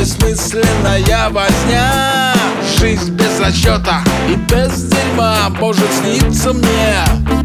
бессмысленная возня. Жизнь без расчета и без дерьма может сниться мне,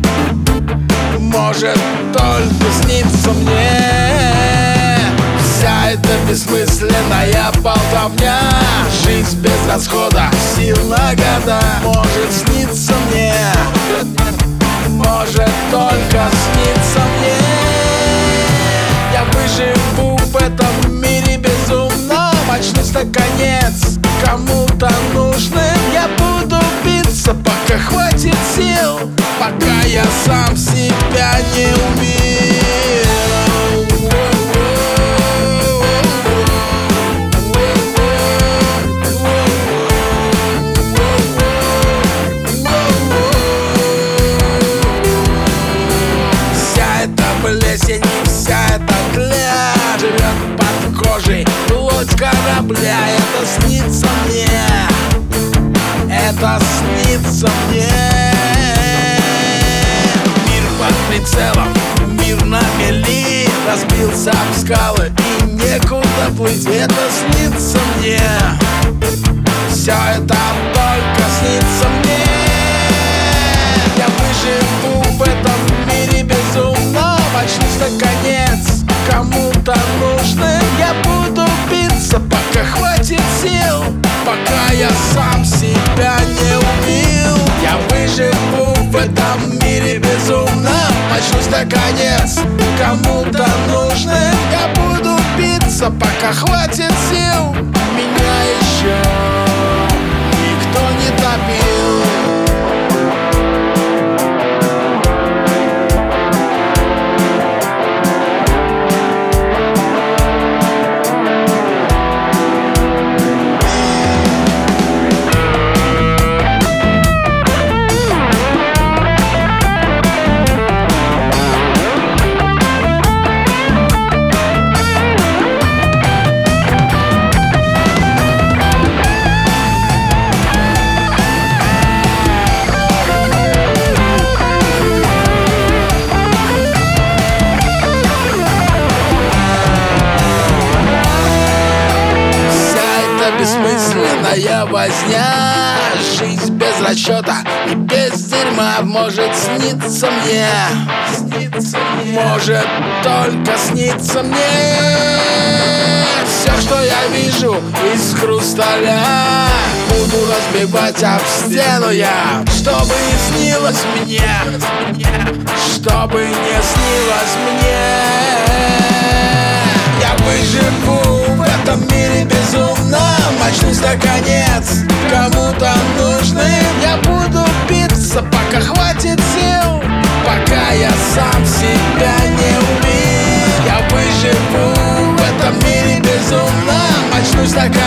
может только сниться мне. Вся эта бессмысленная болтовня, жизнь без расхода сил на года, может сниться мне, может только сниться мне. Я выживу в этом мире безумно, очнусь наконец кому-то нужным. Я буду биться, пока хватит сил, пока я сам себя не убил. Вся эта плесень и вся эта тля живет под кожей, плоть корабля. Это снится мне, это снится мне. Мир под прицелом, мир на мели, разбился об скалы и некуда плыть. Это снится мне, все это только снится мне. Я выживу в этом мире безумно, очнусь наконец кому-то нужным. Я буду биться, пока хватит сил, пока я сам себя не убил. Я выживу в этом мире безумно, очнусь наконец кому-то нужным. Я буду биться, пока хватит сил, меня еще никто не топил. Бессмысленная возня, жизнь без расчета и без дерьма может сниться мне, может только сниться мне. Все, что я вижу из хрусталя, буду разбивать об стену я, чтобы не снилось мне, чтобы не снилось мне. Я выживу в этом мире безумно, очнусь наконец кому-то нужным. Я буду биться, пока хватит сил, пока я сам себя не убил. Я выживу в этом мире безумно, очнусь наконец